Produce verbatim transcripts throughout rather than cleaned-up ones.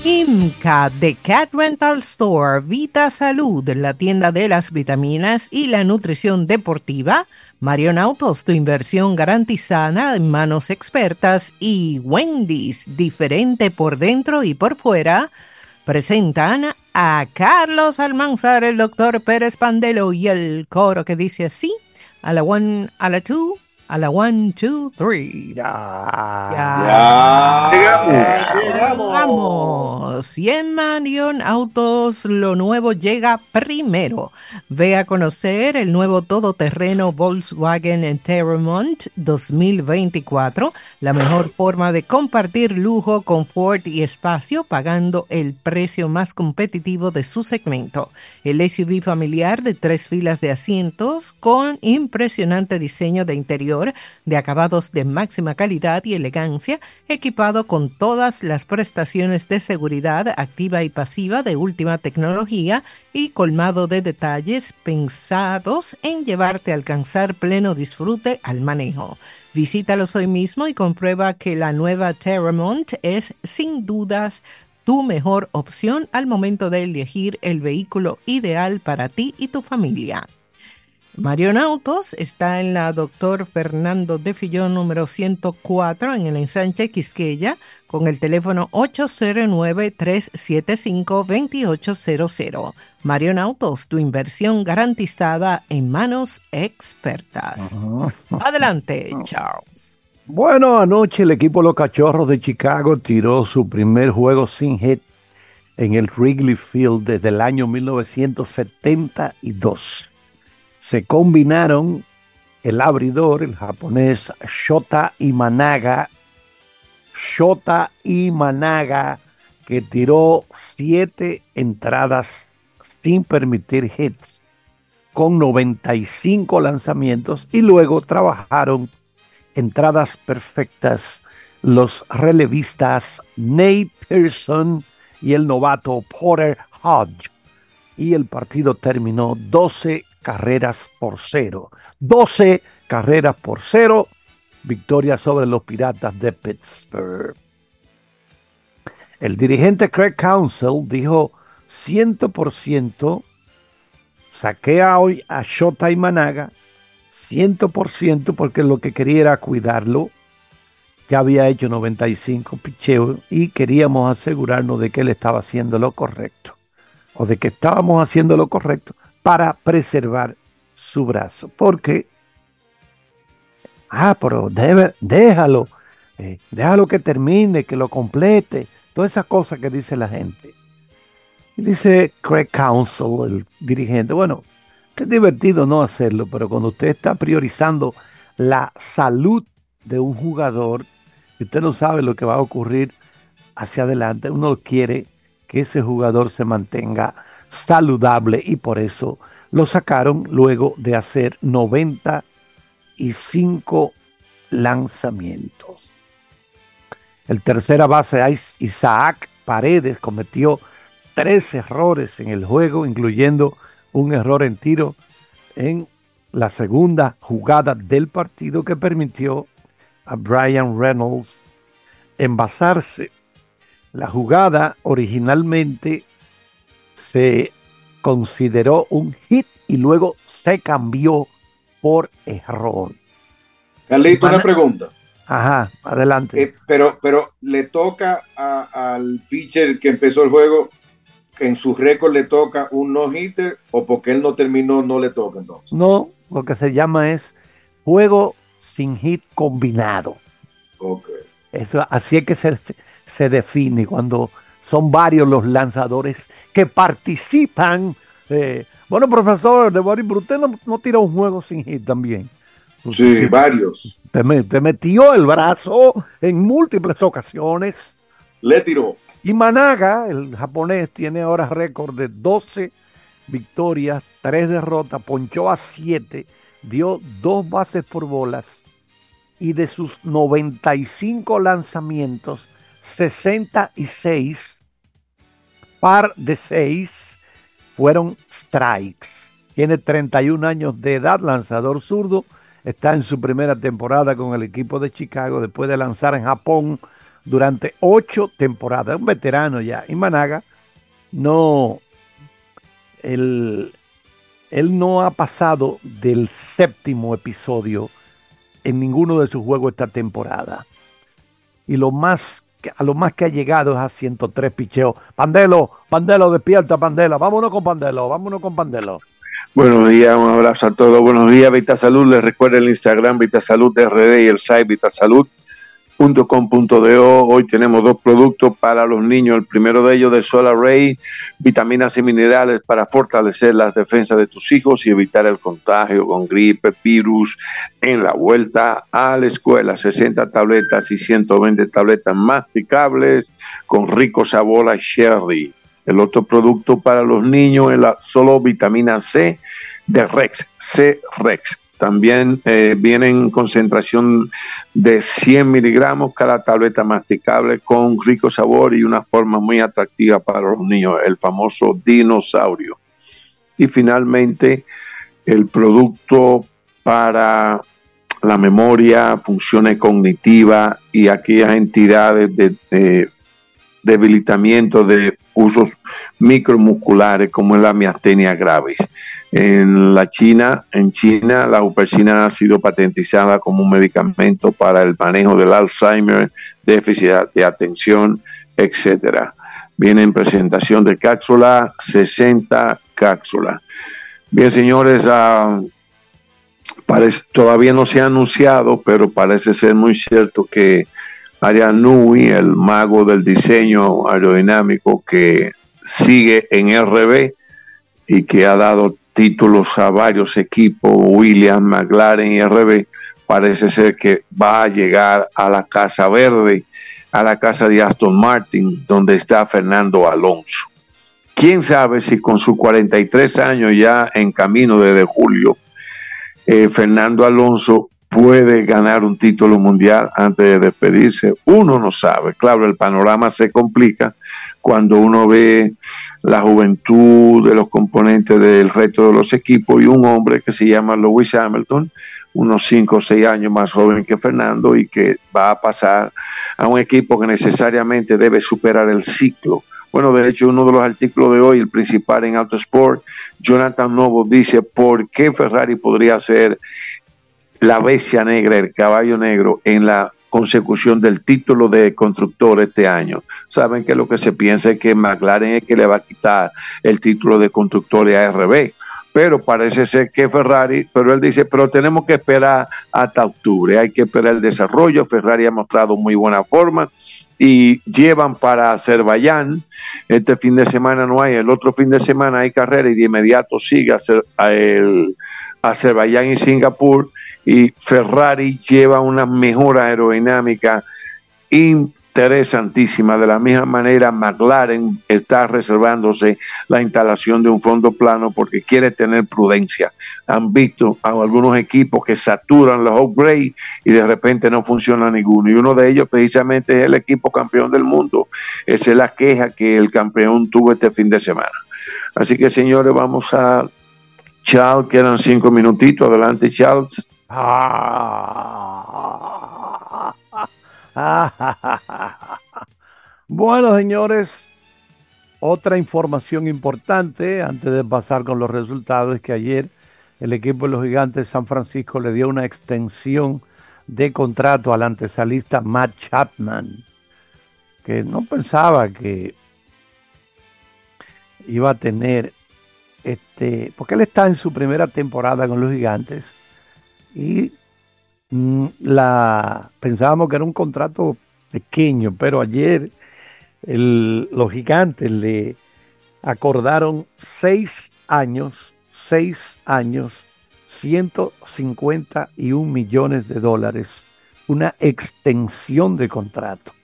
IMCA, The Cat Rental Store, Vita Salud, la tienda de las vitaminas y la nutrición deportiva, Marion Autos, tu inversión garantizada en manos expertas, y Wendy's, diferente por dentro y por fuera, presentan a Carlos Almanzar, el doctor Pérez Pandelo y el coro que dice así, a la one, a la two, a la one, two, three. Ya. Ya. Ya. Llegamos. Vamos. Y en Marion Autos, lo nuevo llega primero. Ve a conocer el nuevo todoterreno Volkswagen Terramont dos mil veinticuatro. La mejor forma de compartir lujo, confort y espacio pagando el precio más competitivo de su segmento. El S U V familiar de tres filas de asientos con impresionante diseño de interior de acabados de máxima calidad y elegancia, equipado con todas las prestaciones de seguridad activa y pasiva de última tecnología y colmado de detalles pensados en llevarte a alcanzar pleno disfrute al manejo. Visítalos hoy mismo y comprueba que la nueva Terramont es sin dudas tu mejor opción al momento de elegir el vehículo ideal para ti y tu familia. Marion Autos está en la Doctor Fernando de Fillón número ciento cuatro en el ensanche Quisqueya con el teléfono ocho cero nueve, tres siete cinco, dos ocho cero cero. Marion Autos, tu inversión garantizada en manos expertas. Adelante, Charles. Bueno, anoche el equipo Los Cachorros de Chicago tiró su primer juego sin hit en el Wrigley Field desde el año mil novecientos setenta y dos. Se combinaron el abridor, el japonés Shota Imanaga, Shota Imanaga, que tiró siete entradas sin permitir hits, con noventa y cinco lanzamientos, y luego trabajaron entradas perfectas los relevistas Nate Pearson y el novato Porter Hodge, y el partido terminó doce carreras por cero. doce carreras por cero. Victoria sobre los Piratas de Pittsburgh. El dirigente Craig Counsell dijo cien por ciento, saqué hoy a Shota Imanaga, cien por ciento porque lo que quería era cuidarlo. Ya había hecho noventa y cinco picheos y queríamos asegurarnos de que él estaba haciendo lo correcto, o de que estábamos haciendo lo correcto para preservar su brazo, porque ah, pero debe, déjalo, eh, déjalo que termine, que lo complete, todas esas cosas que dice la gente. Y dice Craig Counsell, el dirigente, bueno, que es divertido no hacerlo, pero cuando usted está priorizando la salud de un jugador, y usted no sabe lo que va a ocurrir hacia adelante, uno quiere que ese jugador se mantenga saludable, y por eso lo sacaron luego de hacer noventa y cinco lanzamientos. El tercera base Isaac Paredes cometió tres errores en el juego, incluyendo un error en tiro en la segunda jugada del partido que permitió a Brian Reynolds envasarse. La jugada originalmente se consideró un hit y luego se cambió por error. Carlito, una pregunta. Ajá, adelante. Eh, pero, pero le toca a, al pitcher que empezó el juego, que en su récord le toca un no-hitter, o porque él no terminó, no le toca entonces. No, lo que se llama es juego sin hit combinado. Okay. Eso, así es que se, se define cuando son varios los lanzadores que participan. Eh, bueno, profesor de Boris, usted no, no tira un juego sin hit también. Sí, te, varios. Te, te metió el brazo en múltiples ocasiones. Le tiró. Y Managa, el japonés, tiene ahora récord de doce victorias, tres derrotas, ponchó a siete, dio dos bases por bolas, y de sus noventa y cinco lanzamientos, sesenta y seis, par de seis, fueron strikes. Tiene treinta y un años de edad, lanzador zurdo, está en su primera temporada con el equipo de Chicago después de lanzar en Japón durante ocho temporadas, un veterano ya. Y Managa no, él, él no ha pasado del séptimo episodio en ninguno de sus juegos esta temporada. Y lo más, a lo más que ha llegado es a ciento tres picheos. Pandelo, Pandelo, despierta, Pandela. Vámonos con Pandelo, vámonos con Pandelo. Buenos días, un abrazo a todos. Buenos días, Vitasalud. Les recuerdo el Instagram Vitasalud R D y el site vitasalud punto com punto do. Hoy tenemos dos productos para los niños. El primero de ellos de Solar Ray, vitaminas y minerales para fortalecer las defensas de tus hijos y evitar el contagio con gripe, virus en la vuelta a la escuela. sesenta tabletas y ciento veinte tabletas masticables con rico sabor a sherry. El otro producto para los niños es la solo vitamina C de Rex, C-Rex. También eh, viene en concentración de cien miligramos cada tableta masticable con rico sabor y una forma muy atractiva para los niños, el famoso dinosaurio. Y finalmente, el producto para la memoria, funciones cognitivas y aquellas entidades de, de debilitamiento de usos micromusculares como es la miastenia gravis. En la China, en China, la huperzina ha sido patentizada como un medicamento para el manejo del Alzheimer, déficit de atención, etcétera. Viene en presentación de cápsula, sesenta cápsulas. Bien, señores, uh, parece, todavía no se ha anunciado, pero parece ser muy cierto que Adrian Newey, el mago del diseño aerodinámico que sigue en R B y que ha dado títulos a varios equipos, Williams, McLaren y R B, parece ser que va a llegar a la Casa Verde, a la casa de Aston Martin, donde está Fernando Alonso. Quién sabe si con sus cuarenta y tres años ya en camino desde julio, eh, Fernando Alonso puede ganar un título mundial antes de despedirse. Uno no sabe. Claro, el panorama se complica cuando uno ve la juventud de los componentes del resto de los equipos y un hombre que se llama Lewis Hamilton, unos cinco o seis años más joven que Fernando y que va a pasar a un equipo que necesariamente debe superar el ciclo. Bueno, de hecho, uno de los artículos de hoy, el principal en Autosport, Jonathan Noble dice por qué Ferrari podría ser la bestia negra, el caballo negro en la consecución del título de constructor este año. Saben que lo que se piensa es que McLaren es que le va a quitar el título de constructor a R B, pero parece ser que Ferrari, pero él dice, pero tenemos que esperar hasta octubre, hay que esperar el desarrollo. Ferrari ha mostrado muy buena forma y llevan para Azerbaiyán, este fin de semana no hay, el otro fin de semana hay carrera y de inmediato sigue el Azerbaiyán y Singapur. Y Ferrari lleva una mejora aerodinámica interesantísima. De la misma manera, McLaren está reservándose la instalación de un fondo plano porque quiere tener prudencia. Han visto a algunos equipos que saturan los upgrades y de repente no funciona ninguno. Y uno de ellos precisamente es el equipo campeón del mundo. Esa es la queja que el campeón tuvo este fin de semana. Así que, señores, vamos a Charles, quedan cinco minutitos. Adelante, Charles. Ah, bueno, señores, otra información importante antes de pasar con los resultados es que ayer el equipo de los Gigantes de San Francisco le dio una extensión de contrato al antesalista Matt Chapman, que no pensaba que iba a tener este, porque él está en su primera temporada con los Gigantes. Y mm, la pensábamos que era un contrato pequeño, pero ayer el, los Gigantes le acordaron seis años, seis años, ciento cincuenta y un millones de dólares, una extensión de contrato.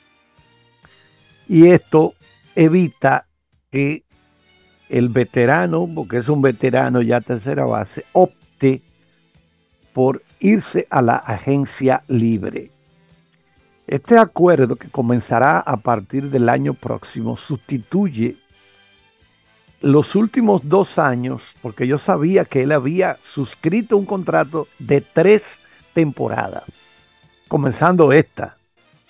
Y esto evita que el veterano, porque es un veterano ya tercera base, opte por irse a la agencia libre. Este acuerdo, que comenzará a partir del año próximo, sustituye los últimos dos años, porque yo sabía que él había suscrito un contrato de tres temporadas, comenzando esta.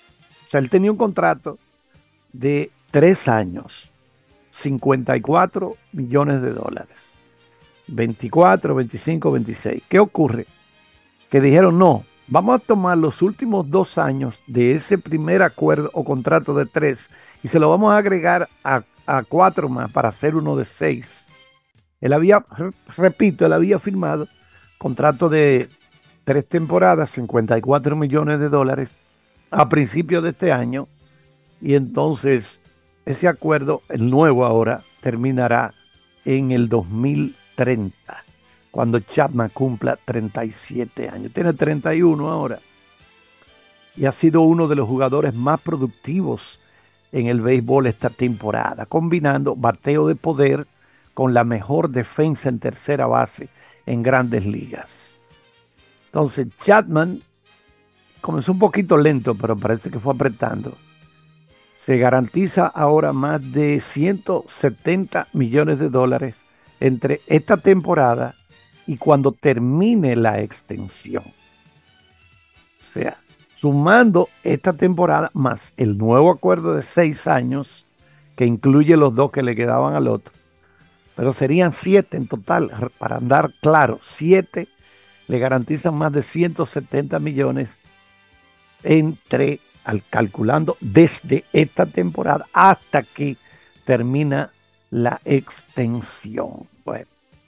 sea, él tenía un contrato de tres años, cincuenta y cuatro millones de dólares, veinticuatro, veinticinco, veintiséis. ¿Qué ocurre? Que dijeron, no, vamos a tomar los últimos dos años de ese primer acuerdo o contrato de tres y se lo vamos a agregar a, a cuatro más para hacer uno de seis. Él había, repito, él había firmado contrato de tres temporadas, cincuenta y cuatro millones de dólares a principios de este año, y entonces ese acuerdo, el nuevo ahora, terminará en el dos mil treinta, cuando Chapman cumpla treinta y siete años. Tiene treinta y uno ahora y ha sido uno de los jugadores más productivos en el béisbol esta temporada, combinando bateo de poder con la mejor defensa en tercera base en Grandes Ligas. Entonces Chapman comenzó un poquito lento, pero parece que fue apretando. Se garantiza ahora más de ciento setenta millones de dólares entre esta temporada y cuando termine la extensión. O sea, sumando esta temporada más el nuevo acuerdo de seis años, que incluye los dos que le quedaban al otro, pero serían siete en total, para andar claro, siete le garantizan más de ciento setenta millones entre, al calculando desde esta temporada hasta que termina la extensión. Bueno,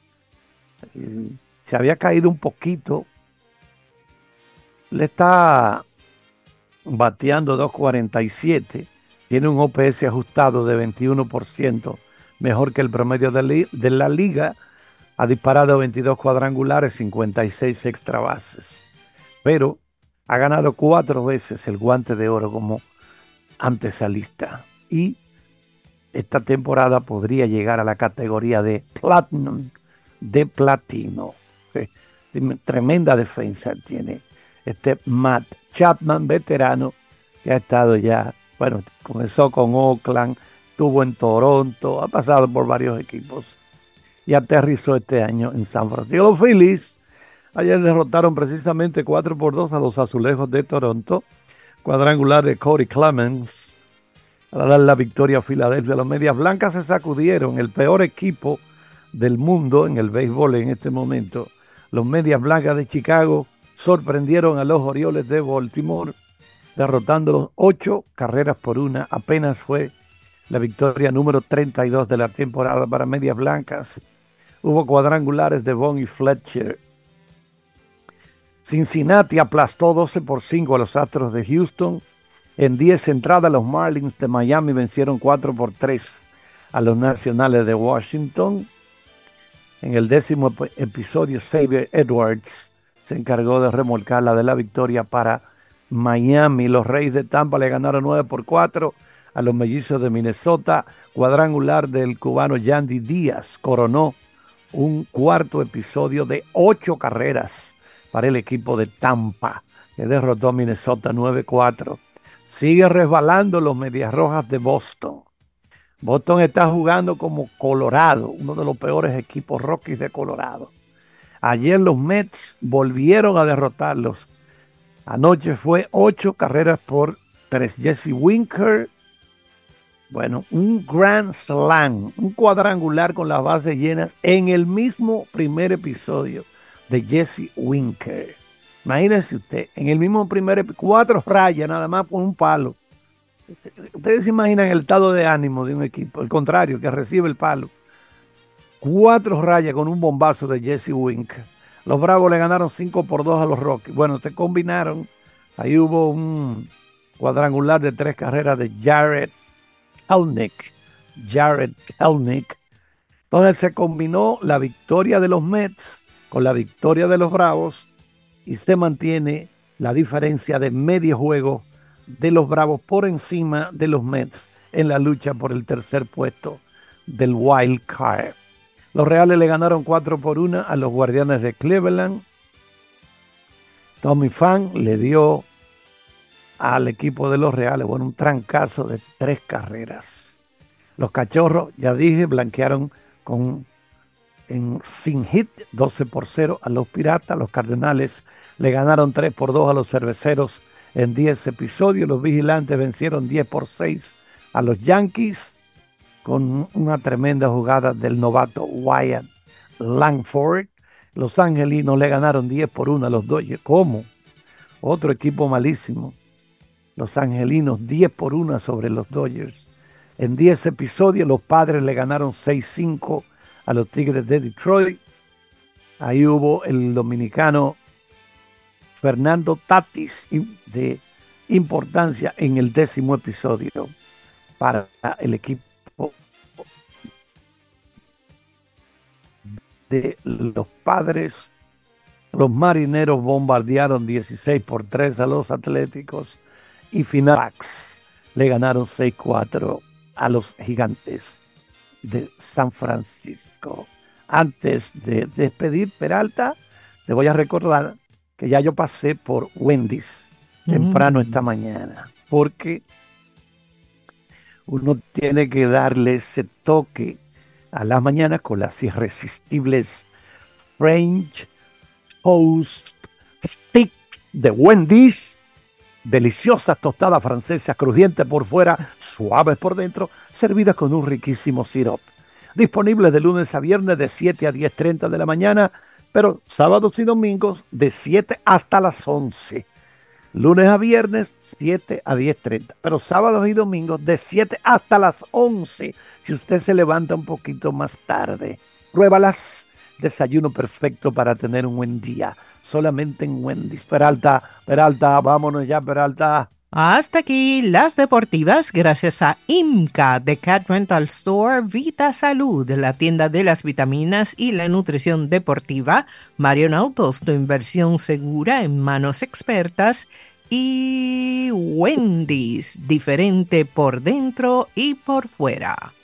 se había caído un poquito, le está bateando dos cuarenta y siete, tiene un O P S ajustado de veintiuno por ciento, mejor que el promedio de, li de la liga, ha disparado veintidós cuadrangulares, cincuenta y seis extra bases, pero ha ganado cuatro veces el Guante de Oro como antesalista y esta temporada podría llegar a la categoría de Platinum, de platino. Sí, tremenda defensa tiene este Matt Chapman, veterano, que ha estado ya, bueno, comenzó con Oakland, estuvo en Toronto, ha pasado por varios equipos y aterrizó este año en San Francisco. Los Phillies ayer derrotaron precisamente cuatro por dos a los Azulejos de Toronto, cuadrangular de Cody Clemens para dar la victoria a Filadelfia. Los Medias Blancas se sacudieron, el peor equipo del mundo en el béisbol en este momento. Los Medias Blancas de Chicago sorprendieron a los Orioles de Baltimore, derrotándolos ocho carreras por una. Apenas fue la victoria número treinta y dos de la temporada para Medias Blancas. Hubo cuadrangulares de Vaughn y Fletcher. Cincinnati aplastó doce por cinco a los Astros de Houston. En diez entradas, los Marlins de Miami vencieron cuatro por tres a los Nacionales de Washington. En el décimo episodio, Xavier Edwards se encargó de remolcarla de la victoria para Miami. Los Reyes de Tampa le ganaron nueve por cuatro a los Mellizos de Minnesota. Cuadrangular del cubano Yandy Díaz coronó un cuarto episodio de ocho carreras para el equipo de Tampa, que derrotó a Minnesota nueve cuatro. Sigue resbalando los Medias Rojas de Boston. Boston está jugando como Colorado, uno de los peores equipos Rockies de Colorado. Ayer los Mets volvieron a derrotarlos. Anoche fue ocho carreras por tres. Jesse Winker, bueno, un grand slam, un cuadrangular con las bases llenas en el mismo primer episodio de Jesse Winker. Imagínense usted, en el mismo primer episodio, cuatro rayas nada más con un palo. Ustedes se imaginan el estado de ánimo de un equipo, el contrario, que recibe el palo. Cuatro rayas con un bombazo de Jesse Winker. Los Bravos le ganaron cinco por dos a los Rockies. Bueno, se combinaron. Ahí hubo un cuadrangular de tres carreras de Jared Kelenic. Jared Kelenic. Entonces se combinó la victoria de los Mets con la victoria de los Bravos y se mantiene la diferencia de medio juego de los Bravos por encima de los Mets en la lucha por el tercer puesto del Wild Card. Los Reales le ganaron cuatro por una a los Guardianes de Cleveland. Tommy Pham le dio al equipo de los Reales, bueno, un trancazo de tres carreras. Los Cachorros, ya dije, blanquearon con en sin hit doce por cero a los Piratas. Los Cardenales le ganaron tres por dos a los Cerveceros En diez episodios, los Vigilantes vencieron diez por seis a los Yankees con una tremenda jugada del novato Wyatt Langford. Los Angelinos le ganaron diez por uno a los Dodgers. ¿Cómo? Otro equipo malísimo. Los Angelinos diez por uno sobre los Dodgers. En diez episodios, los Padres le ganaron seis cinco a los Tigres de Detroit. Ahí hubo el dominicano Fernando Tatis de importancia en el décimo episodio para el equipo de los Padres. Los Marineros bombardearon dieciséis por tres a los Atléticos y Finales le ganaron seis cuatro a los Gigantes de San Francisco. Antes de despedir, Peralta, te voy a recordar que ya yo pasé por Wendy's temprano mm. esta mañana, porque uno tiene que darle ese toque a las mañanas con las irresistibles French Toast Stick de Wendy's. Deliciosas tostadas francesas, crujientes por fuera, suaves por dentro, servidas con un riquísimo sirope. Disponibles de lunes a viernes de siete a diez treinta de la mañana, pero sábados y domingos de siete hasta las once. Lunes a viernes, siete a diez treinta, pero sábados y domingos de siete hasta las once, si usted se levanta un poquito más tarde. Pruébalas, desayuno perfecto para tener un buen día, solamente en Wendy's. Peralta, Peralta, vámonos ya, Peralta. Hasta aquí las deportivas, gracias a IMCA de Cat Rental Store, Vita Salud, la tienda de las vitaminas y la nutrición deportiva, Marion Autos, tu inversión segura en manos expertas, y Wendy's, diferente por dentro y por fuera.